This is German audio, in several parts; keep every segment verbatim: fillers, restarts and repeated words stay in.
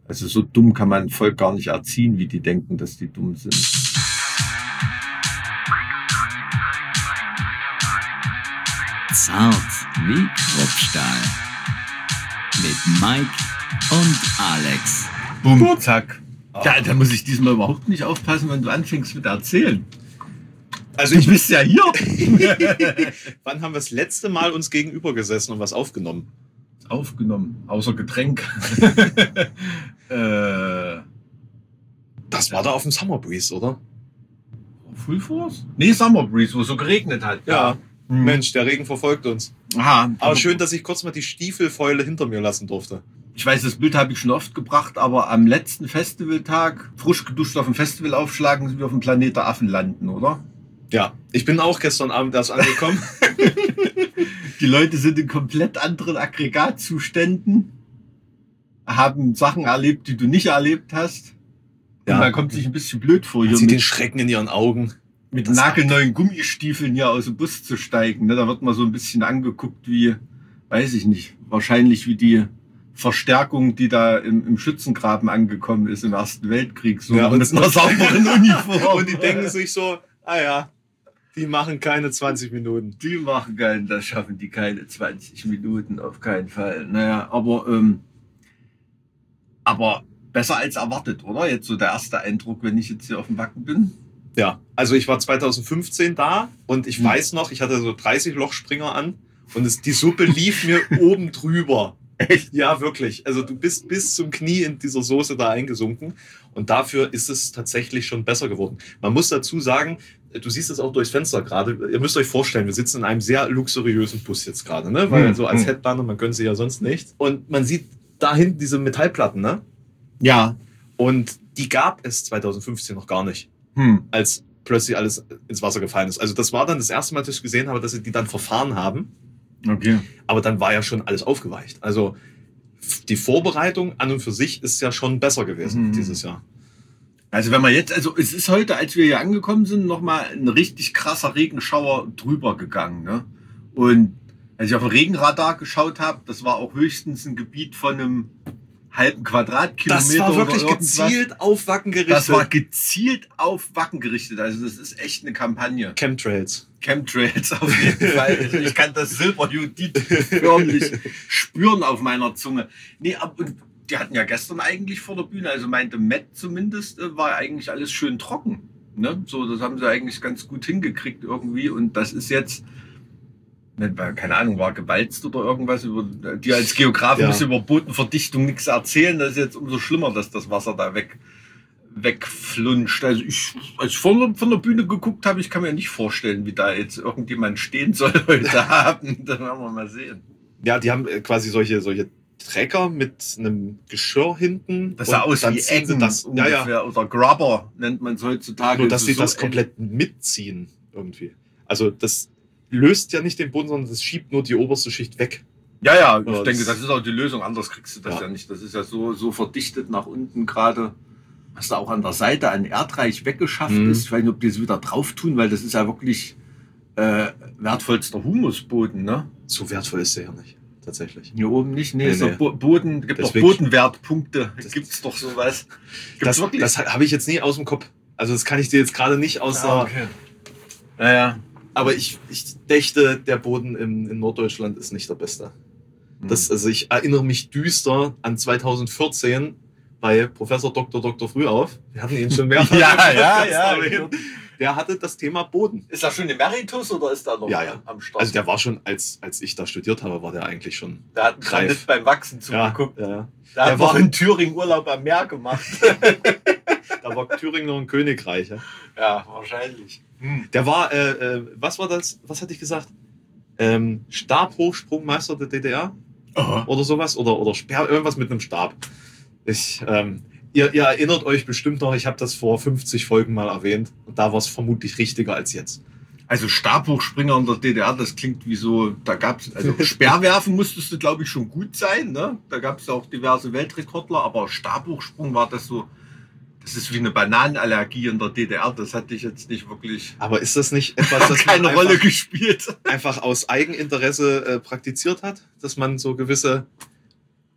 Also so dumm kann man ein Volk gar nicht erziehen, wie die denken, dass die dumm sind. Zart wie Kruppstahl. Mit Mike und Alex. Bumm, zack. Ja, da muss ich diesmal überhaupt nicht aufpassen, wenn du anfängst mit erzählen. Also Du ich bist ja hier. Wann haben wir das letzte Mal uns gegenüber gesessen und was aufgenommen? Aufgenommen, außer Getränk. äh, Das war da auf dem Summer Breeze, oder? Full Force? Nee, Summer Breeze, wo es so geregnet hat. Ja. Mhm. Mensch, der Regen verfolgt uns. Aha. Aber schön, dass ich kurz mal die Stiefelfäule hinter mir lassen durfte. Ich weiß, das Bild habe ich schon oft gebracht, aber am letzten Festivaltag, frisch geduscht auf dem Festival aufschlagen, sind wir auf dem Planet der Affen landen, oder? Ja, ich bin auch gestern Abend erst angekommen. Die Leute sind in komplett anderen Aggregatzuständen, haben Sachen erlebt, die du nicht erlebt hast. Und Ja. man kommt sich ein bisschen blöd vor, Man hier sieht den mit, Schrecken in ihren Augen. mit das nagelneuen Gummistiefeln hier aus dem Bus zu steigen. Ne? Da wird man so ein bisschen angeguckt wie, weiß ich nicht, wahrscheinlich wie die Verstärkung, die da im, im Schützengraben angekommen ist im Ersten Weltkrieg. So Ja, mit einer sauberen Uniform. Und die denken sich so, ah ja, die machen keine zwanzig Minuten. Die machen keinen, das schaffen die keine zwanzig Minuten, auf keinen Fall. Naja, aber, ähm, aber besser als erwartet, oder? Jetzt so der erste Eindruck, wenn ich jetzt hier auf dem Wacken bin. Ja, also ich war zwanzig fünfzehn da und ich Hm. weiß noch, ich hatte so dreißig Lochspringer an und es, die Suppe lief mir oben drüber. Echt? Ja, wirklich. Also du bist bis zum Knie in dieser Soße da eingesunken und dafür ist es tatsächlich schon besser geworden. Man muss dazu sagen, du siehst es auch durchs Fenster gerade. Ihr müsst euch vorstellen, wir sitzen in einem sehr luxuriösen Bus jetzt gerade, ne? Weil Hm. so als Hm. Headliner, man gönnt sich ja sonst nicht. Und man sieht da hinten diese Metallplatten, ne? Ja. Und die gab es zwanzig fünfzehn noch gar nicht, Hm. als plötzlich alles ins Wasser gefallen ist. Also das war dann das erste Mal, dass ich gesehen habe, dass sie die dann verfahren haben. Okay. Aber dann war ja schon alles aufgeweicht. Also die Vorbereitung an und für sich ist ja schon besser gewesen Mhm. dieses Jahr. Also wenn man jetzt, also es ist heute, als wir hier angekommen sind, nochmal ein richtig krasser Regenschauer drüber gegangen. Ne? Und als ich auf ein Regenradar geschaut habe, das war auch höchstens ein Gebiet von einem halben Quadratkilometer. Das war wirklich oder irgendwas. gezielt auf Wacken gerichtet. Das war gezielt auf Wacken gerichtet. Also das ist echt eine Kampagne. Chemtrails. Chemtrails auf jeden Fall. Also ich kann das Silberjodid förmlich spüren auf meiner Zunge. Nee, aber und die hatten ja gestern eigentlich vor der Bühne, also meinte Matt zumindest, äh, war eigentlich alles schön trocken. Ne? So, das haben sie eigentlich ganz gut hingekriegt irgendwie. Und das ist jetzt, ne, keine Ahnung, war gewalzt oder irgendwas. Über, die als Geografen Ja. müssen über Bodenverdichtung nichts erzählen. Das ist jetzt umso schlimmer, dass das Wasser da weg wegflunscht. Also ich, als ich von, von der Bühne geguckt habe, ich kann mir nicht vorstellen, wie da jetzt irgendjemand stehen soll heute Abend. Das werden wir mal sehen. Ja, die haben äh, quasi solche, solche Trecker mit einem Geschirr hinten. Das sah und aus dann wie ziehen sie Eggen das, ja, ungefähr. ja. Oder Grubber nennt man es heutzutage. Nur, dass sie so das komplett mitziehen irgendwie. Also das löst ja nicht den Boden, sondern das schiebt nur die oberste Schicht weg. Ja, ja, ich Ja, denke, das- das ist auch die Lösung. Anders kriegst du das ja, Ja. nicht. Das ist ja so, so verdichtet nach unten gerade. Was da auch an der Seite an Erdreich weggeschafft Mhm. ist. Ich weiß nicht, ob die es wieder drauf tun, weil das ist ja wirklich äh, wertvollster Humusboden, ne? So wertvoll ist der ja nicht, tatsächlich. Hier oben nicht. Nee, Nee, ist doch nee. Bo- Boden, gibt doch Deswegen- Bodenwertpunkte. Das- Gibt's doch sowas. Gibt's Das, wirklich? das habe ich jetzt nie aus dem Kopf. Also das kann ich dir jetzt gerade nicht aus Ah, der... okay. Naja. Aber ich, ich dächte, der Boden im, in Norddeutschland ist nicht der beste. Das, also ich erinnere mich düster an zweitausendvierzehn bei Professor Doktor Doktor Frühauf. Wir hatten ihn schon mehrfach. Ja, im Podcast ja, ja. erwähnt. Der hatte das Thema Boden. Ist das schon Emeritus oder ist da noch Ja, ja. am Start? Also der war schon, als, als ich da studiert habe, war der eigentlich schon der hat greif. nicht beim Wachsen Ja, zugeguckt. ja, ja. Der, Der hat war- noch in Thüringen Urlaub am Meer gemacht. Da war Thüringen noch ein Königreich. Ja. ja, wahrscheinlich. Hm. Der war, äh, äh, was war das? Was hatte ich gesagt? Ähm, Stabhochsprungmeister der D D R Aha. oder sowas? Oder, oder Speer, irgendwas mit einem Stab. Ich, ähm, ihr, ihr erinnert euch bestimmt noch, ich habe das vor fünfzig Folgen mal erwähnt. Und da war es vermutlich richtiger als jetzt. Also Stabhochspringer in der D D R, das klingt wie so, da gab's, also Speerwerfen musstest du, glaube ich, schon gut sein, ne? Da gab es auch diverse Weltrekordler, aber Stabhochsprung war das so, das ist wie eine Bananenallergie in der D D R, das hatte ich jetzt nicht wirklich, Aber ist das nicht etwas, hat das keine man Rolle einfach, gespielt. einfach aus Eigeninteresse äh, praktiziert hat? Dass man so gewisse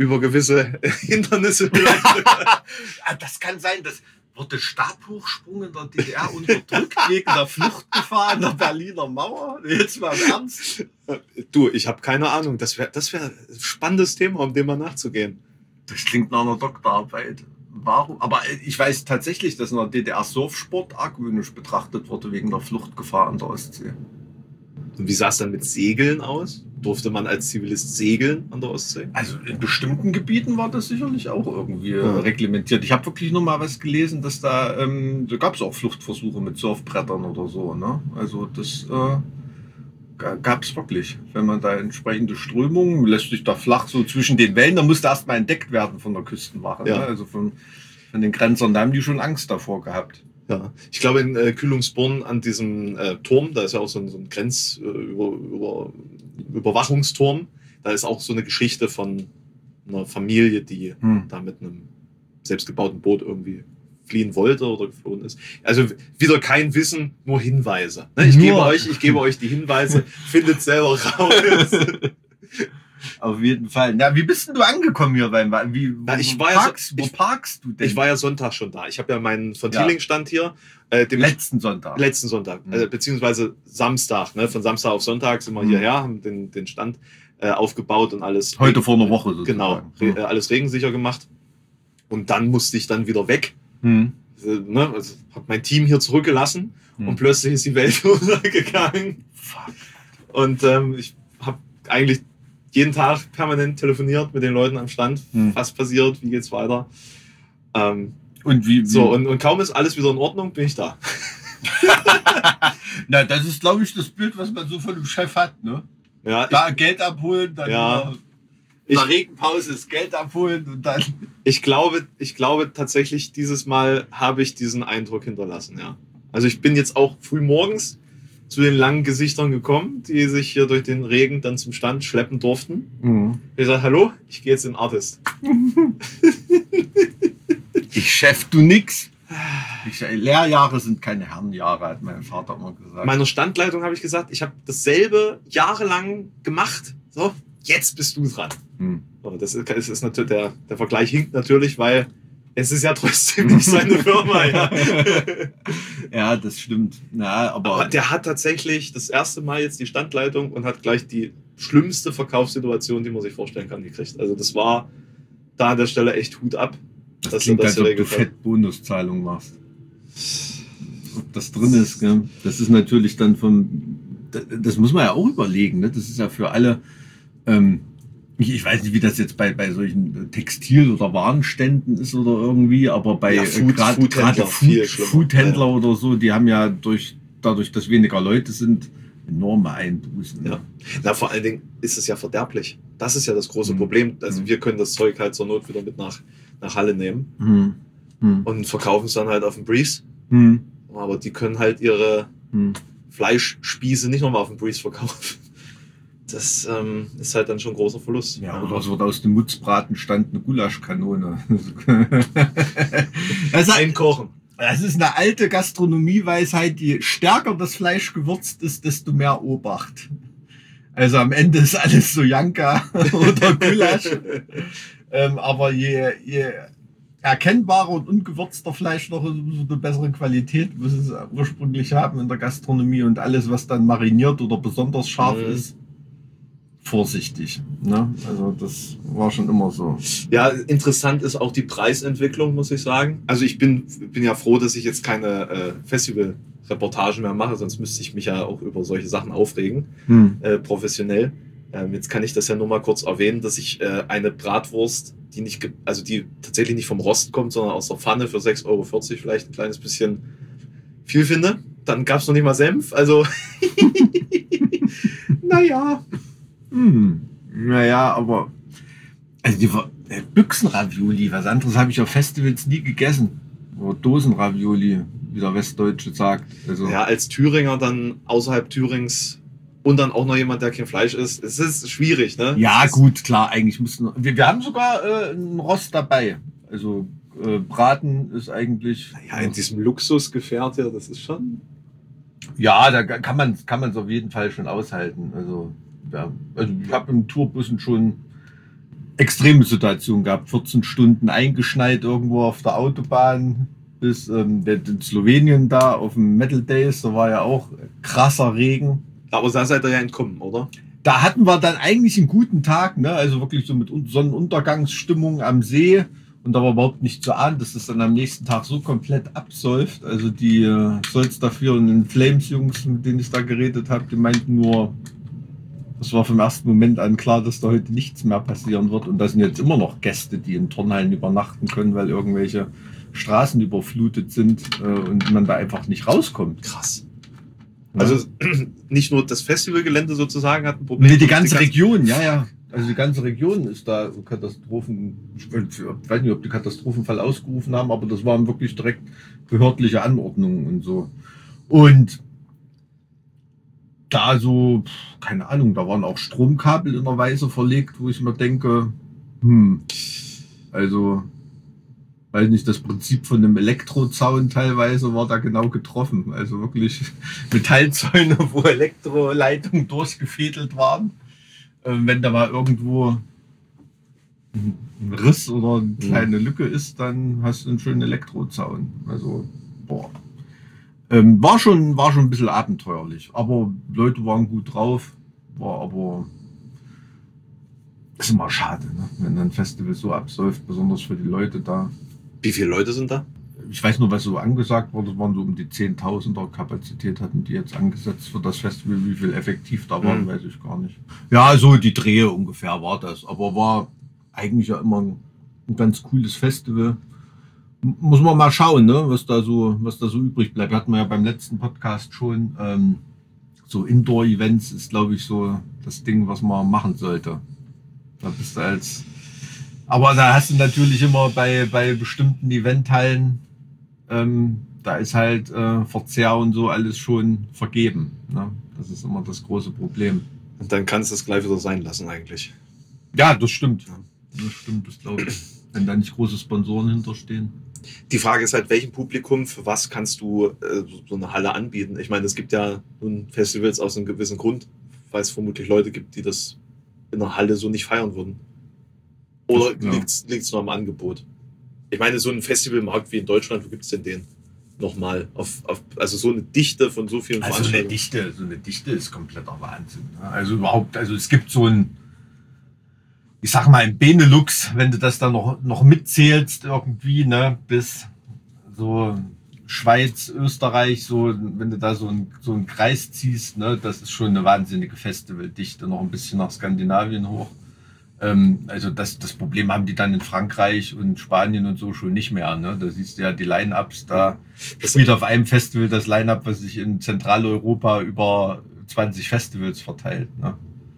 über gewisse Hindernisse. Das kann sein, dass wurde Stabhochsprung in der D D R unterdrückt wegen der Fluchtgefahr in der Berliner Mauer. Jetzt mal im Ernst. Du, ich habe keine Ahnung. Das wäre das wär ein spannendes Thema, um dem mal nachzugehen. Das klingt nach einer Doktorarbeit. Warum? Aber ich weiß tatsächlich, dass in der D D R Surfsport argwöhnisch betrachtet wurde wegen der Fluchtgefahr an der Ostsee. Und wie sah es dann mit Segeln aus? Durfte man als Zivilist segeln an der Ostsee? Also in bestimmten Gebieten war das sicherlich auch irgendwie ja. reglementiert. Ich habe wirklich noch mal was gelesen, dass da, ähm, da gab es auch Fluchtversuche mit Surfbrettern oder so. Ne? Also das äh, gab es wirklich. Wenn man da entsprechende Strömungen, lässt sich da flach so zwischen den Wellen, da musste erstmal entdeckt werden von der Küstenwache. Ja. Ne? Also von, von den Grenzern, da haben die schon Angst davor gehabt. Ja, ich glaube in äh, Kühlungsborn an diesem äh, Turm, da ist ja auch so ein, so ein Grenz äh, über, über, Überwachungsturm, da ist auch so eine Geschichte von einer Familie, die hm. da mit einem selbstgebauten Boot irgendwie fliehen wollte oder geflohen ist. Also wieder kein Wissen, nur Hinweise. Ne? Ich, gebe euch, ich gebe euch die Hinweise, findet selber raus. Auf jeden Fall. Na, wie bist denn du angekommen hier beim wie Na, ich wo, war parkst, ja so, wo ich, parkst du denn? Ich war ja Sonntag schon da. Ich habe ja meinen von Thieling Stand hier. Äh, dem letzten Sonntag. Letzten Sonntag. Mhm. Äh, beziehungsweise Samstag. Ne? Von Samstag auf Sonntag sind wir mhm. hierher, haben den, den Stand äh, aufgebaut und alles. Heute Regen, vor einer Woche sozusagen. Genau. Mhm. Äh, alles regensicher gemacht. Und dann musste ich dann wieder weg. Mhm. Äh, ne? Also, habe mein Team hier zurückgelassen mhm. und plötzlich ist die Welt untergegangen. Fuck. Und ähm, ich habe eigentlich jeden Tag permanent telefoniert mit den Leuten am Stand. Hm. Was passiert? Wie geht's weiter? Ähm, und wie, wie? So, und, und kaum ist alles wieder in Ordnung, bin ich da. Na, das ist, glaube ich, das Bild, was man so von dem Chef hat, ne? Ja, da ich, Geld abholen, dann ja, in der Regenpause das Geld abholen und dann. Ich glaube, ich glaube tatsächlich, dieses Mal habe ich diesen Eindruck hinterlassen, ja. Also ich bin jetzt auch früh morgens zu den langen Gesichtern gekommen, die sich hier durch den Regen dann zum Stand schleppen durften. Mhm. Ich sage, hallo, ich gehe jetzt in Artist. Ich Chef, du nix. Ich, Lehrjahre sind keine Herrenjahre, hat mein Vater immer gesagt. Meiner Standleitung habe ich gesagt, ich habe dasselbe jahrelang gemacht. So, jetzt bist du dran. Mhm. So, das ist, das ist natürlich, der, der Vergleich hinkt natürlich, weil es ist ja trotzdem nicht seine Firma, ja. Ja, das stimmt. Ja, aber, aber der hat tatsächlich das erste Mal jetzt die Standleitung und hat gleich die schlimmste Verkaufssituation, die man sich vorstellen kann, gekriegt. Also das war da an der Stelle echt Hut ab. Das dass klingt, das als ob du fett Bonuszahlung machst. Ob das drin ist, gell? Das ist natürlich dann vom... Das muss man ja auch überlegen, ne? Das ist ja für alle... Ähm, Ich weiß nicht, wie das jetzt bei, bei solchen Textil- oder Warenständen ist oder irgendwie, aber bei ja, Food, gerade Foodhändler, Food, Foodhändler ja. oder so, die haben ja durch, dadurch, dass weniger Leute sind, enorme Einbußen. Ja. Na, vor allen Dingen ist es ja verderblich. Das ist ja das große mhm. Problem. Also wir können das Zeug halt zur Not wieder mit nach, nach Halle nehmen mhm. Mhm. und verkaufen es dann halt auf dem Breeze. Mhm. Aber die können halt ihre mhm. Fleischspieße nicht nochmal auf dem Breeze verkaufen. Das ähm, ist halt dann schon ein großer Verlust. Ja, oder es wird aus dem Mutzbratenstand eine Gulaschkanone. Also einkochen. Das ist eine alte Gastronomieweisheit, je stärker das Fleisch gewürzt ist, desto mehr Obacht. Also am Ende ist alles so Janka oder Gulasch. ähm, aber je, je erkennbarer und ungewürzter Fleisch noch ist, umso eine bessere Qualität muss es ursprünglich haben in der Gastronomie. Und alles, was dann mariniert oder besonders scharf mhm. ist, vorsichtig. Ne? Also das war schon immer so. Ja, interessant ist auch die Preisentwicklung, muss ich sagen. Also ich bin, bin ja froh, dass ich jetzt keine äh, Festival-Reportagen mehr mache, sonst müsste ich mich ja auch über solche Sachen aufregen, hm. äh, professionell. Ähm, jetzt kann ich das ja nur mal kurz erwähnen, dass ich äh, eine Bratwurst, die nicht, also die tatsächlich nicht vom Rost kommt, sondern aus der Pfanne für sechs Euro vierzig vielleicht ein kleines bisschen viel finde. Dann gab es noch nicht mal Senf, also naja. Hm. Naja, aber also die äh, Büchsenravioli, was anderes habe ich auf Festivals nie gegessen. Oder Dosenravioli, wie der Westdeutsche sagt. Also ja, als Thüringer dann außerhalb Thürings und dann auch noch jemand, der kein Fleisch isst. Es ist schwierig, ne? Ja, gut, klar, eigentlich müssen wir, wir haben sogar äh, einen Rost dabei. Also äh, Braten ist eigentlich... Ja, in diesem Luxusgefährt hier, das ist schon... Ja, da kann man kann man es auf jeden Fall schon aushalten. Also, ja, also ich habe im Tourbussen schon... extreme Situation gehabt. vierzehn Stunden eingeschneit irgendwo auf der Autobahn bis ähm, in Slowenien da auf dem Metal Days. Da war ja auch krasser Regen. Aber da seid ihr ja entkommen, oder? Da hatten wir dann eigentlich einen guten Tag, ne? Also wirklich so mit Sonnenuntergangsstimmung am See. Und da war überhaupt nicht zu ahnen, dass es dann am nächsten Tag so komplett absäuft. Also die äh, Solz dafür und den Flames-Jungs, mit denen ich da geredet habe, die meinten nur, das war vom ersten Moment an klar, dass da heute nichts mehr passieren wird. Und da sind jetzt immer noch Gäste, die in Turnhallen übernachten können, weil irgendwelche Straßen überflutet sind äh, und man da einfach nicht rauskommt. Krass. Ja. Also nicht nur das Festivalgelände sozusagen hat ein Problem. Nee, die ganze Region, ja, ja. Also die ganze Region ist da Katastrophen, ich weiß nicht, ob die Katastrophenfall ausgerufen haben, aber das waren wirklich direkt behördliche Anordnungen und so. Und da so, keine Ahnung, da waren auch Stromkabel in der Weise verlegt, wo ich mir denke, hm, also, weiß nicht, das Prinzip von einem Elektrozaun teilweise war da genau getroffen. Also wirklich Metallzäune, wo Elektroleitungen durchgefädelt waren. Wenn da mal irgendwo ein Riss oder eine kleine Lücke ist, dann hast du einen schönen Elektrozaun. Also, boah. Ähm, war schon, war schon ein bisschen abenteuerlich. Aber Leute waren gut drauf. War aber, ist immer schade, ne? Wenn ein Festival so absäuft, besonders für die Leute da. Wie viele Leute sind da? Ich weiß nur, was so angesagt wurde, das waren so um die zehntausender Kapazität hatten die jetzt angesetzt für das Festival. Wie viel effektiv da waren, mhm. weiß ich gar nicht. Ja, so die Drehe ungefähr war das. Aber war eigentlich ja immer ein, ein ganz cooles Festival. M- muss man mal schauen, ne, was da so, was da so übrig bleibt. Hatten wir ja beim letzten Podcast schon. Ähm, so Indoor-Events ist, glaube ich, so das Ding, was man machen sollte. Da bist du als, aber da hast du natürlich immer bei, bei bestimmten Eventhallen, Ähm, da ist halt äh, Verzehr und so alles schon vergeben. Ne? Das ist immer das große Problem. Und dann kannst du es gleich wieder sein lassen eigentlich. Ja, das stimmt. Das stimmt, das glaube ich. Wenn da nicht große Sponsoren hinterstehen. Die Frage ist halt, welchem Publikum, für was kannst du äh, so eine Halle anbieten? Ich meine, es gibt ja nun Festivals aus einem gewissen Grund, weil es vermutlich Leute gibt, die das in einer Halle so nicht feiern würden. Oder ja. liegt es nur am Angebot? Ich meine, so ein Festivalmarkt wie in Deutschland, wo gibt es denn den nochmal? Auf, auf, also so eine Dichte von so vielen also Veranstaltungen. Eine Dichte, so eine Dichte ist kompletter Wahnsinn. Ne? Also überhaupt, also es gibt so ein, ich sag mal, im Benelux, wenn du das dann noch, noch mitzählst irgendwie, ne, bis so Schweiz, Österreich, so, wenn du da so einen, so einen Kreis ziehst, ne, das ist schon eine wahnsinnige Festivaldichte, noch ein bisschen nach Skandinavien hoch. Also das, das Problem haben die dann in Frankreich und Spanien und so schon nicht mehr. Ne? Da siehst du ja die Line-Ups, da spielt auf einem Festival das Line-Up, was sich in Zentraleuropa über zwanzig Festivals verteilt. Ne?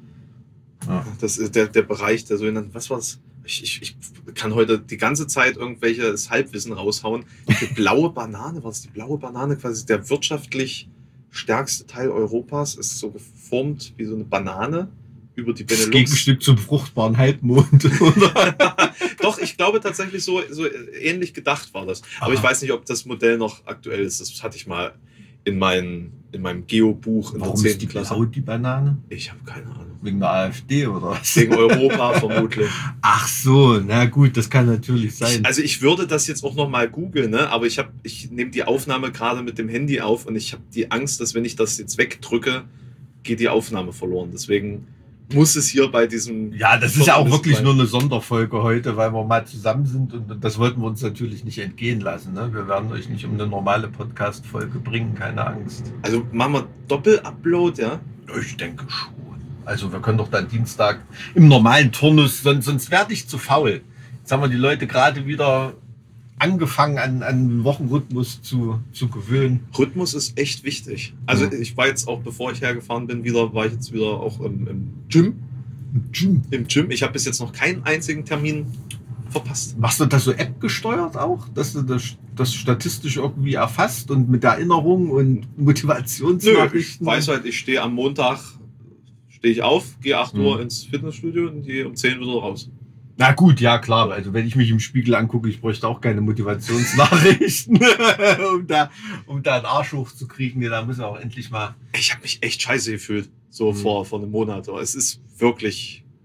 Ja. Das ist der, der Bereich, der sogenannten, was war's? Ich, ich, ich kann heute die ganze Zeit irgendwelches Halbwissen raushauen. Die blaue Banane, was ist die blaue Banane? Quasi der wirtschaftlich stärkste Teil Europas, ist so geformt wie so eine Banane. Über die Benelux. Das Gegenstück zum fruchtbaren Halbmond, oder? Doch, ich glaube tatsächlich so, so ähnlich gedacht war das. Aber Aha. ich weiß nicht, ob das Modell noch aktuell ist. Das hatte ich mal in, mein, in meinem Geo-Buch in Warum der zehnten ist die Klasse. Blau, die Banane? Ich habe keine Ahnung. Wegen der AfD oder was? Wegen Europa vermutlich. Ach so, na gut, das kann natürlich sein. Ich, also ich würde das jetzt auch nochmal googeln, ne? Aber ich, hab, ich nehme die Aufnahme gerade mit dem Handy auf und ich habe die Angst, dass wenn ich das jetzt wegdrücke, geht die Aufnahme verloren. Deswegen muss es hier bei diesem... Ja, das ist ja auch wirklich nur eine Sonderfolge heute, weil wir mal zusammen sind und das wollten wir uns natürlich nicht entgehen lassen. Ne? Wir werden euch nicht um eine normale Podcast-Folge bringen, keine Angst. Also machen wir Doppel-Upload, ja? Ich denke schon. Also wir können doch dann Dienstag im normalen Turnus, sonst, sonst werde ich zu faul. Jetzt haben wir die Leute gerade wieder angefangen an an Wochenrhythmus zu, zu gewöhnen. Rhythmus ist echt wichtig. Also ja. Ich war jetzt auch, bevor ich hergefahren bin, wieder, war ich jetzt wieder auch im, im Gym. Im Gym? Im Gym. Ich habe bis jetzt noch keinen einzigen Termin verpasst. Machst du das so App gesteuert auch? Dass du das, das statistisch irgendwie erfasst und mit Erinnerung und Motivationsnachrichten? Nö, ich weiß halt, ich stehe am Montag, stehe ich auf, gehe acht Uhr mhm. ins Fitnessstudio und gehe um zehn wieder raus. Na gut, ja klar. Also wenn ich mich im Spiegel angucke, ich bräuchte auch keine Motivationsnachrichten, um da, um da einen Arsch hochzukriegen. Nee, da muss er auch endlich mal... Ich habe mich echt scheiße gefühlt, so mhm. vor, vor einem Monat. Aber es ist wirklich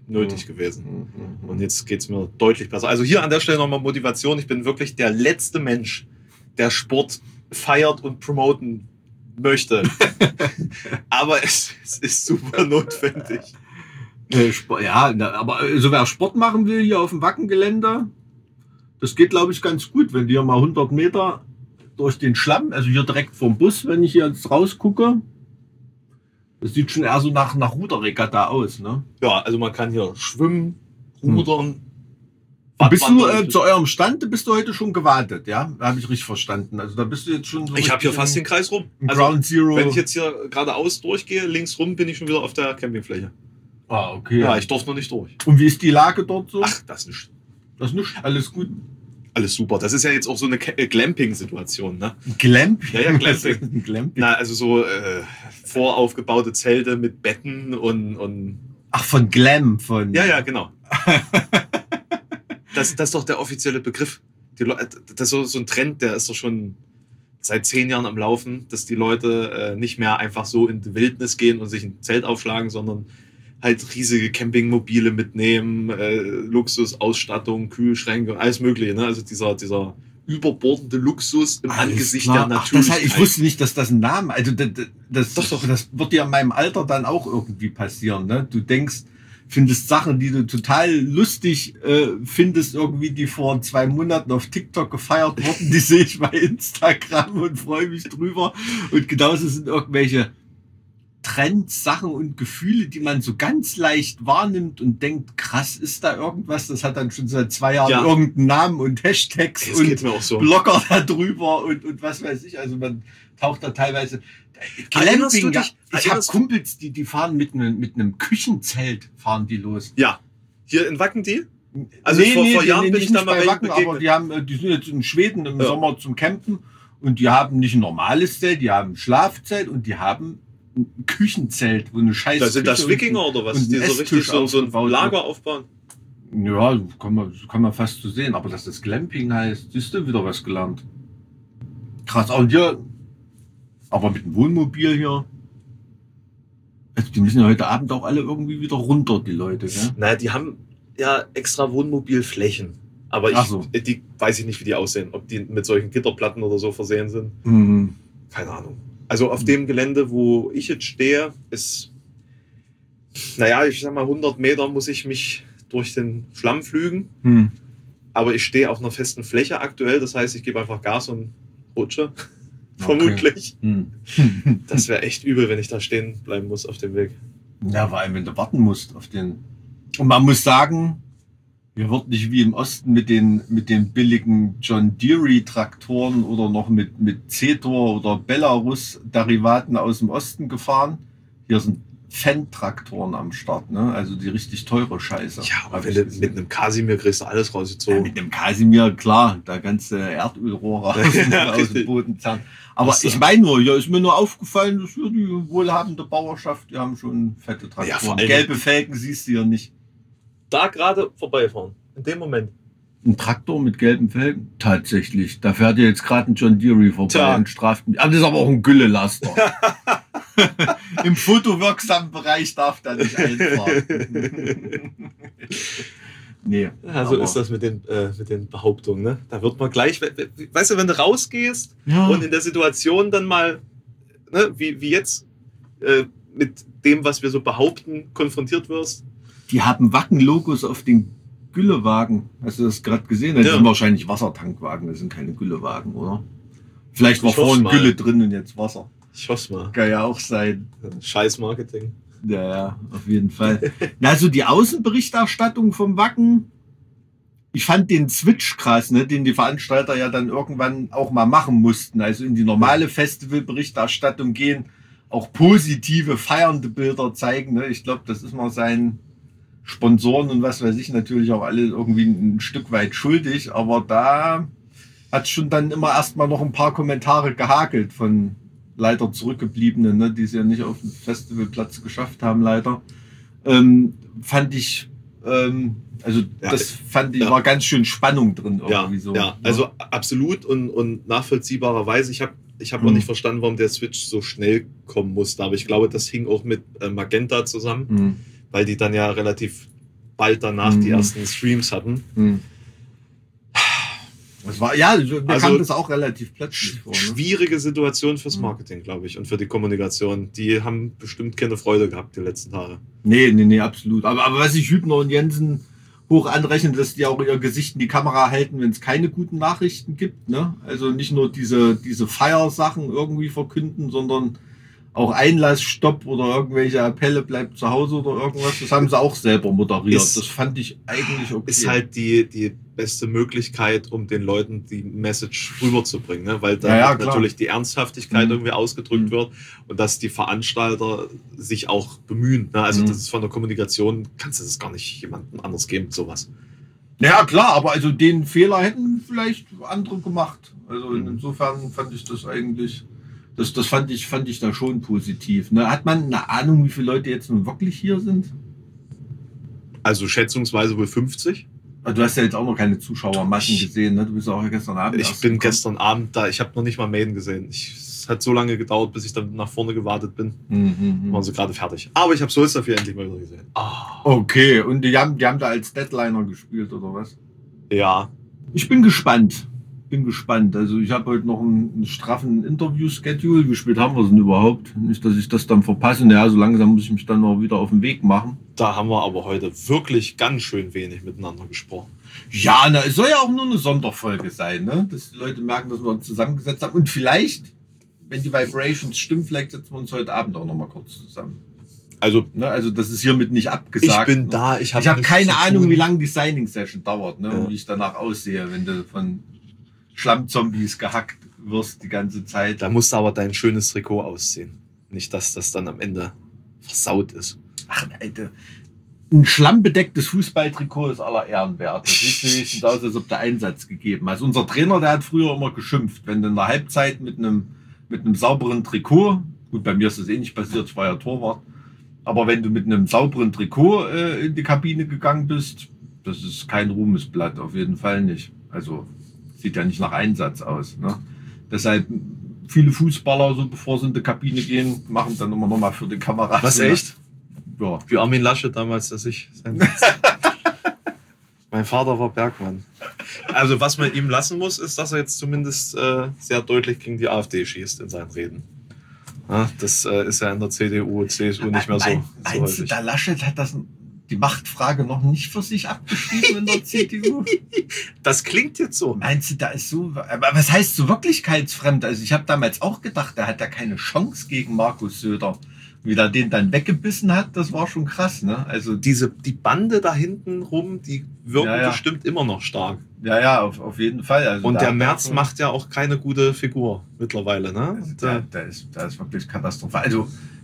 nötig gewesen. Und jetzt geht es mir deutlich besser. Also hier an der Stelle nochmal Motivation. Ich bin wirklich der letzte Mensch, der Sport feiert und promoten möchte. Aber es, es ist super notwendig. Ja, aber also wer Sport machen will hier auf dem Wackengelände, das geht, glaube ich, ganz gut, wenn du hier mal hundert Meter durch den Schlamm, also hier direkt vom Bus, wenn ich hier jetzt rausgucke, das sieht schon eher so nach, nach Ruderregatta aus, ne? Ja, also man kann hier schwimmen, rudern. Hm. Bist du äh, zu eurem Stand, bist du heute schon gewartet, ja? Habe ich richtig verstanden. Also da bist du jetzt schon so. Ich habe hier fast den Kreis rum. Also, Ground Zero. Wenn ich jetzt hier geradeaus durchgehe, links rum, bin ich schon wieder auf der Campingfläche. Ah, okay. Ja, ich durfte noch nicht durch. Und wie ist die Lage dort so? Ach, das ist nicht. Das ist nicht. Alles gut. Alles super. Das ist ja jetzt auch so eine Glamping-Situation, ne? Glamping? Ja, ja, Glamping. Glamping. Na, also so äh, voraufgebaute Zelte mit Betten und, und... Ach, von Glam, von... Ja, ja, genau. das, das ist doch der offizielle Begriff. Die Leute, das ist so, so ein Trend, der ist doch schon seit zehn Jahren am Laufen, dass die Leute äh, nicht mehr einfach so in die Wildnis gehen und sich ein Zelt aufschlagen, sondern halt riesige Campingmobile mitnehmen, äh, Luxusausstattung, Kühlschränke, alles mögliche. Ne? Also dieser, dieser überbordende Luxus im Alles Angesicht klar. der Ach, das Natürlichkeit. heißt, ich wusste nicht, dass das ein Name, also das, das, Doch, doch. das wird ja in meinem Alter dann auch irgendwie passieren. Ne? Du denkst, findest Sachen, die du total lustig äh, findest, irgendwie, die vor zwei Monaten auf TikTok gefeiert wurden, die sehe ich bei Instagram und freue mich drüber. Und genauso sind irgendwelche Trends, Sachen und Gefühle, die man so ganz leicht wahrnimmt und denkt, krass, ist da irgendwas? Das hat dann schon seit zwei Jahren Ja. irgendeinen Namen und Hashtags Das und geht mir auch so. Blogger da drüber und, und was weiß ich. Also man taucht da teilweise... Erinnerst du Glamping, ja. dich- Ich habe erinnerst du- Kumpels, die, die fahren mit einem, mit einem Küchenzelt, fahren die los. Ja. Hier in Wackendie? Also vor- vor Jahren bin ich da mal bei welchen Wacken, aber begegnet. die, haben, äh, die sind jetzt in Schweden im Ja. Sommer zum Campen und die haben nicht ein normales Zelt, die haben ein Schlafzelt und die haben ein Küchenzelt, wo eine scheiß Da sind das Küche Wikinger und, oder was? und ein Die so richtig Esstisch so, so ein aufgebaut Lager aufbauen? wird. Ja, kann man, kann man fast so sehen. Aber dass das Glamping heißt, siehst du, wieder was gelernt. Krass. Und hier, aber mit dem Wohnmobil hier. Also die müssen ja heute Abend auch alle irgendwie wieder runter, die Leute. Gell? Naja, die haben ja extra Wohnmobilflächen. Aber ich, Ach so. die weiß ich nicht, wie die aussehen. Ob die mit solchen Gitterplatten oder so versehen sind. Mhm. Keine Ahnung. Also auf dem Gelände, wo ich jetzt stehe, ist, naja, ich sag mal, hundert Meter muss ich mich durch den Schlamm flügen. Hm. Aber ich stehe auf einer festen Fläche aktuell. Das heißt, ich gebe einfach Gas und rutsche. Okay. Vermutlich. Hm. Das wäre echt übel, wenn ich da stehen bleiben muss auf dem Weg. Ja, vor allem, wenn du warten musst auf den. Und man muss sagen, hier wird nicht wie im Osten mit den, mit den billigen John Deere Traktoren oder noch mit, mit Zetor oder Belarus Derivaten aus dem Osten gefahren. Hier sind Fendt-Traktoren am Start, ne? Also die richtig teure Scheiße. Ja, aber wenn du mit einem Kasimir kriegst du alles Ja, rausgezogen. mit dem Kasimir, klar, da ganze Erdölrohre aus, Ja, aus dem richtig. Boden zerren. Aber Ach so. ich meine nur, ja, ist mir nur aufgefallen, dass hier die wohlhabende Bauerschaft, die haben schon fette Ja, vor Traktoren. allem- Gelbe Felgen siehst du hier nicht. Da gerade vorbeifahren. In dem Moment. Ein Traktor mit gelben Felgen? Tatsächlich. Da fährt ja jetzt gerade ein John Deere vorbei Tja. und straft mich. Aber das ist aber auch ein Güllelaster. Im fotowirksamen Bereich darf da nicht einfahren. Nee. Ja, so aber- ist das mit den, äh, mit den Behauptungen. Ne? Da wird man gleich, we- we- weißt du, wenn du rausgehst Ja. und in der Situation dann mal, ne, wie, wie jetzt, äh, mit dem, was wir so behaupten, konfrontiert wirst. Die haben Wacken-Logos auf den Güllewagen. Hast du das gerade gesehen? Das Ja. sind wahrscheinlich Wassertankwagen, das sind keine Güllewagen, oder? Vielleicht war Ich hoff's vorhin mal. Gülle drin und jetzt Wasser. Ich hoffe mal. Kann ja auch sein. Scheiß Marketing. Ja, ja, auf jeden Fall. Na, also die Außenberichterstattung vom Wacken, ich fand den Switch krass, ne, den die Veranstalter ja dann irgendwann auch mal machen mussten. Also in die normale Festivalberichterstattung gehen, auch positive, feiernde Bilder zeigen. Ne. Ich glaube, das ist mal seinen Sponsoren und was weiß ich natürlich auch alle irgendwie ein Stück weit schuldig. Aber da hat schon dann immer erstmal noch ein paar Kommentare gehakelt von leider Zurückgebliebenen, ne, die es ja nicht auf den Festivalplatz geschafft haben, leider. Ähm, fand ich, ähm, also Ja, das fand ich, ja. war ganz schön Spannung drin Ja, irgendwie so. ja, also absolut und, und nachvollziehbarerweise. Ich habe ich hab Mhm. auch nicht verstanden, warum der Switch so schnell kommen musste. Aber ich glaube, das hing auch mit äh, Magenta zusammen, Mhm. weil die dann ja relativ bald danach Mhm. die ersten Streams hatten. Hm. Das war, ja, mir Also, kam das auch relativ plötzlich vor. Ne? Schwierige Situation fürs Mhm. Marketing, glaube ich, und für die Kommunikation. Die haben bestimmt keine Freude gehabt die letzten Tage. Nee, nee, nee, absolut. Aber, aber was ich Hübner und Jensen hoch anrechnen, dass die auch ihr Gesicht in die Kamera halten, wenn es keine guten Nachrichten gibt. Ne? Also nicht nur diese, diese Feiersachen irgendwie verkünden, sondern auch Einlassstopp oder irgendwelche Appelle, bleibt zu Hause oder irgendwas. Das haben sie auch selber moderiert. Ist- das fand ich eigentlich okay. Ist halt die, die beste Möglichkeit, um den Leuten die Message rüberzubringen, ne? Weil da Ja, ja, klar. natürlich die Ernsthaftigkeit Mhm. irgendwie ausgedrückt Mhm. wird und dass die Veranstalter sich auch bemühen. Ne? Also Mhm. das ist von der Kommunikation, kannst du das gar nicht jemandem anders geben, sowas. Ja, klar, aber also den Fehler hätten vielleicht andere gemacht. Also Mhm. insofern fand ich das eigentlich, das, das fand ich, fand ich da schon positiv. Ne? Hat man eine Ahnung, wie viele Leute jetzt nun wirklich hier sind? Also schätzungsweise wohl fünfzig. Du hast ja jetzt auch noch keine Zuschauermassen Ich- gesehen, ne? Du bist auch gestern Abend. Ich erst bin gekommen. gestern Abend da, ich habe noch nicht mal Maiden gesehen. Ich, es hat so lange gedauert, bis ich dann nach vorne gewartet bin. Mhm, mhm. Waren sie gerade fertig. Aber ich habe Souls dafür endlich mal wieder gesehen. Ah. Okay, und die haben, die haben da als Deadliner gespielt, oder was? Ja, Ich bin gespannt. Bin gespannt. Also ich habe heute noch einen, einen straffen Interview-Schedule. Wie spät haben wir es denn überhaupt? Nicht, dass ich das dann verpasse. Naja, so langsam muss ich mich dann noch wieder auf den Weg machen. da haben wir aber heute wirklich ganz schön wenig miteinander gesprochen. Ja, na, es soll ja auch nur eine Sonderfolge sein, ne? Dass die Leute merken, dass wir uns zusammengesetzt haben. Und vielleicht, wenn die Vibrations stimmen, vielleicht setzen wir uns heute Abend auch noch mal kurz zusammen. Also Ne? Also das ist hiermit nicht ich abgesagt. bin ne? da, ich habe Ich habe keine zu Ahnung, tun. wie lange die Signing-Session dauert, ne? Ja. Und wie ich danach aussehe, wenn du von Schlammzombies gehackt wirst die ganze Zeit. Da musst du aber dein schönes Trikot ausziehen. Nicht, dass das dann am Ende versaut ist. Ach, Alter. Ein schlammbedecktes Fußballtrikot ist aller Ehren wert. Das sieht wenigstens aus, als ob der Einsatz gegeben. Also unser Trainer, der hat früher immer geschimpft, wenn du in der Halbzeit mit einem, mit einem sauberen Trikot, gut, bei mir ist das eh nicht passiert, ich war ja Torwart, aber wenn du mit einem sauberen Trikot äh, in die Kabine gegangen bist, das ist kein Ruhmesblatt, auf jeden Fall nicht. Also sieht ja nicht nach Einsatz aus. Ne? Deshalb viele Fußballer, so bevor sie in die Kabine gehen, machen dann immer noch mal für die Kamera. Was, so, echt? Ja. Wie Armin Laschet damals, dass ich sein Mein Vater war Bergmann. Also was man ihm lassen muss, ist, dass er jetzt zumindest äh, sehr deutlich gegen die AfD schießt in seinen Reden. Ja, das äh, ist ja in der C D U, C S U nicht mehr so, Mein, so meinst du, häufig. der Laschet hat das, die Machtfrage noch nicht für sich abgeschrieben in der C D U? Das klingt jetzt so. Meinst du, da ist so... Aber was heißt so wirklichkeitsfremd? Also ich habe damals auch gedacht, der hat ja keine Chance gegen Markus Söder. Wie der den dann weggebissen hat, das war schon krass, ne? Also die, Diese, die Bande da hinten rum, die wirken Ja, ja. bestimmt immer noch stark. ja, ja, auf, auf jeden Fall. Also Und da der hat er Merz schon- macht ja auch keine gute Figur mittlerweile, ne? Also Und, der, äh, der, ist, der ist wirklich katastrophal. Also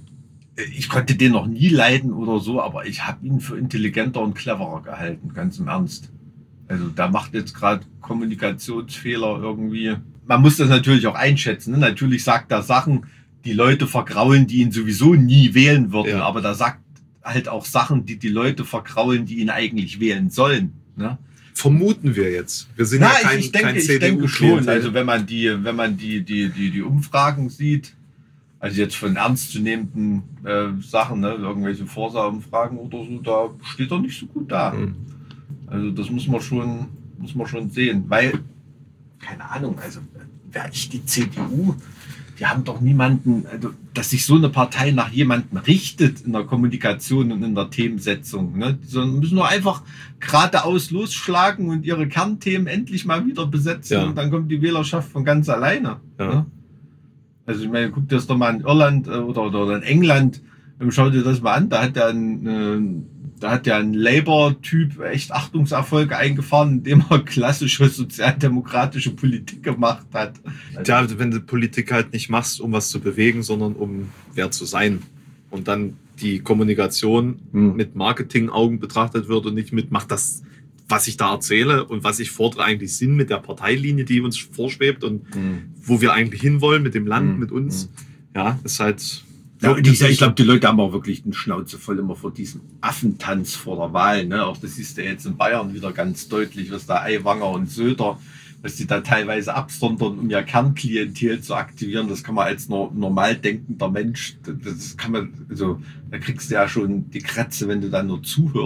ich konnte den noch nie leiden oder so, aber ich habe ihn für intelligenter und cleverer gehalten, ganz im Ernst. Also der macht jetzt gerade Kommunikationsfehler irgendwie. Man muss das natürlich auch einschätzen. Ne? Natürlich sagt er Sachen, die Leute vergraulen, die ihn sowieso nie wählen würden. Ja. Aber da sagt halt auch Sachen, die die Leute vergraulen, die ihn eigentlich wählen sollen. Ne? vermuten wir jetzt. Wir sind Na, ja kein, ich, ich denke, kein ich C D denke schon. U-Klientel. Also wenn man die, wenn man die, die, die, die Umfragen sieht, also jetzt von ernstzunehmenden äh, Sachen, ne, irgendwelche Forsa-Umfragen oder so, da steht er nicht so gut da. Hm. Also das muss man schon, muss man schon sehen, weil, keine Ahnung, also wäre ich die C D U, die haben doch niemanden, also, dass sich so eine Partei nach jemandem richtet in der Kommunikation und in der Themensetzung. Ne? Sondern müssen nur einfach geradeaus losschlagen und ihre Kernthemen endlich mal wieder besetzen Ja. und dann kommt die Wählerschaft von ganz alleine. Ja. Ne? Also ich meine, guck dir das doch mal in Irland äh, oder, oder in England, ähm, schau dir das mal an, da hat ja ein, äh, da hat ja ein Labour-Typ echt Achtungserfolg eingefahren, indem er klassische sozialdemokratische Politik gemacht hat. Also, Ja, wenn du Politik halt nicht machst, um was zu bewegen, sondern um wer zu sein. Und dann die Kommunikation Hm. mit Marketing-Augen betrachtet wird und nicht mit, macht das, was ich da erzähle und was ich fordere, eigentlich Sinn mit der Parteilinie, die uns vorschwebt und Hm. wo wir eigentlich hinwollen mit dem Land, Hm. mit uns. Ja, ist halt. Ja, und ich, ich glaube, die Leute haben auch wirklich den Schnauze voll immer vor diesem Affentanz vor der Wahl. Ne? Auch das siehst du jetzt in Bayern wieder ganz deutlich, was da Aiwanger und Söder, was die da teilweise absondern, um ihr Kernklientel zu aktivieren. Das kann man als no normal denkender Mensch, das kann man, also da kriegst du ja schon die Kratze, wenn du dann nur zuhörst.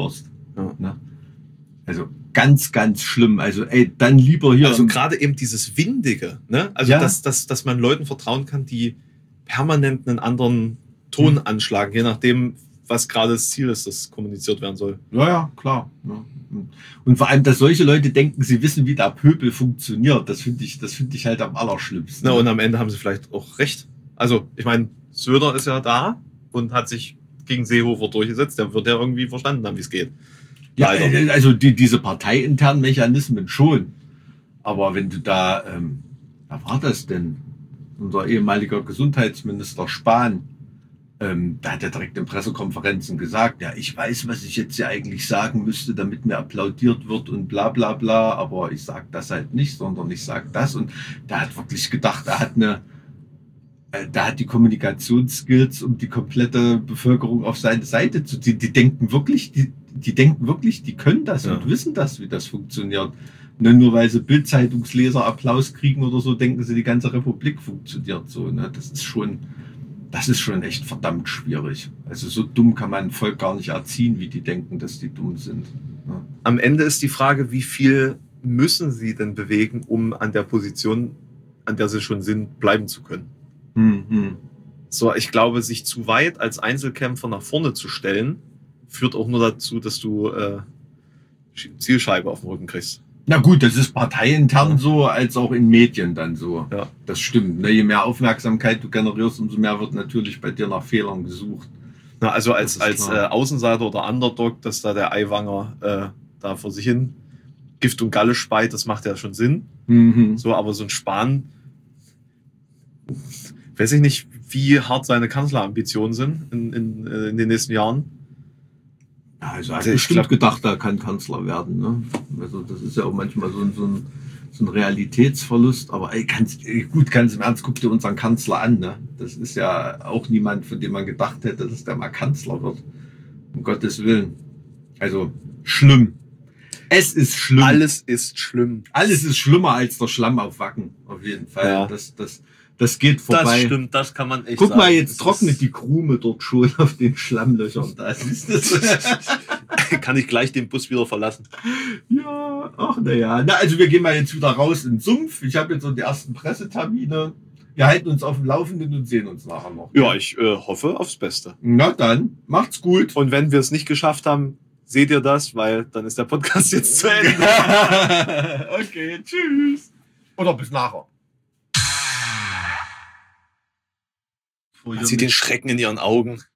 Ja. Ne? Also ganz, ganz schlimm. Also ey, dann lieber hier. Also gerade eben dieses Windige, ne? Also Ja. dass, dass, dass man Leuten vertrauen kann, die permanent einen anderen Ton Mhm. anschlagen, je nachdem, was gerade das Ziel ist, das kommuniziert werden soll. Ja, ja, klar. Ja. Und vor allem, dass solche Leute denken, sie wissen, wie der Pöbel funktioniert, das finde ich, das finde ich halt am allerschlimmsten. Na, und am Ende haben sie vielleicht auch recht. Also, ich meine, Söder ist ja da und hat sich gegen Seehofer durchgesetzt. Der wird ja irgendwie verstanden haben, wie es geht. Ja, Leider. äh, also die, diese parteiinternen Mechanismen schon. Aber wenn du da, ähm, wer war das denn? Unser ehemaliger Gesundheitsminister Spahn, ähm, da hat er direkt in Pressekonferenzen gesagt, ja, ich weiß, was ich jetzt ja eigentlich sagen müsste, damit mir applaudiert wird und bla bla bla, aber ich sag das halt nicht, sondern ich sag das. Und der hat wirklich gedacht, er hat eine, äh, da hat die Kommunikationsskills, um die komplette Bevölkerung auf seine Seite zu ziehen. Die denken wirklich, die, die denken wirklich, die können das Ja. und wissen das, wie das funktioniert. Ne, nur weil sie Bild-Zeitungsleser Applaus kriegen oder so, denken sie, die ganze Republik funktioniert so. Ne? Das ist schon, das ist schon echt verdammt schwierig. Also so dumm kann man ein Volk gar nicht erziehen, wie die denken, dass die dumm sind. Ne? Am Ende ist die Frage, wie viel müssen sie denn bewegen, um an der Position, an der sie schon sind, bleiben zu können? Hm, hm. So, ich glaube, sich zu weit als Einzelkämpfer nach vorne zu stellen, führt auch nur dazu, dass du äh, Zielscheibe auf dem Rücken kriegst. Na gut, das ist parteiintern so, als auch in Medien dann so. Ja. Das stimmt. Ne? Je mehr Aufmerksamkeit du generierst, umso mehr wird natürlich bei dir nach Fehlern gesucht. Na, also Das als, ist als äh, klar. Außenseiter oder Underdog, dass da der Eiwanger äh, da vor sich hin Gift und Galle speit, das macht ja schon Sinn. Mhm. So, aber so ein Spahn, weiß ich nicht, wie hart seine Kanzlerambitionen sind in, in, äh, in den nächsten Jahren. Ja, also er hat Also ich bestimmt glaub- gedacht, er kann Kanzler werden. Ne? Also das ist ja auch manchmal so ein, so ein, so ein Realitätsverlust. Aber ey, kannst, ey, gut, ganz im Ernst, guck dir unseren Kanzler an. Ne? Das ist ja auch niemand, von dem man gedacht hätte, dass der mal Kanzler wird. Um Gottes Willen. Also schlimm. Es ist schlimm. Alles ist schlimm. Alles ist schlimmer als der Schlamm auf Wacken. Auf jeden Fall. Ja. Das, das, das geht vorbei. Das stimmt, das kann man echt Guck sagen. mal, jetzt Das trocknet ist- die Krume dort schon auf den Schlammlöchern. Da siehst du es. Kann ich gleich den Bus wieder verlassen. Ja, ach naja. Na, also wir gehen mal jetzt wieder raus in den Sumpf. Ich habe jetzt so die ersten Pressetermine. Wir halten uns auf dem Laufenden und sehen uns nachher noch. Ja, ich äh, hoffe aufs Beste. Na dann, macht's gut. Und wenn wir es nicht geschafft haben, seht ihr das, weil dann ist der Podcast jetzt zu Ende. Okay, tschüss. Oder bis nachher. Man sieht den Schrecken in ihren Augen.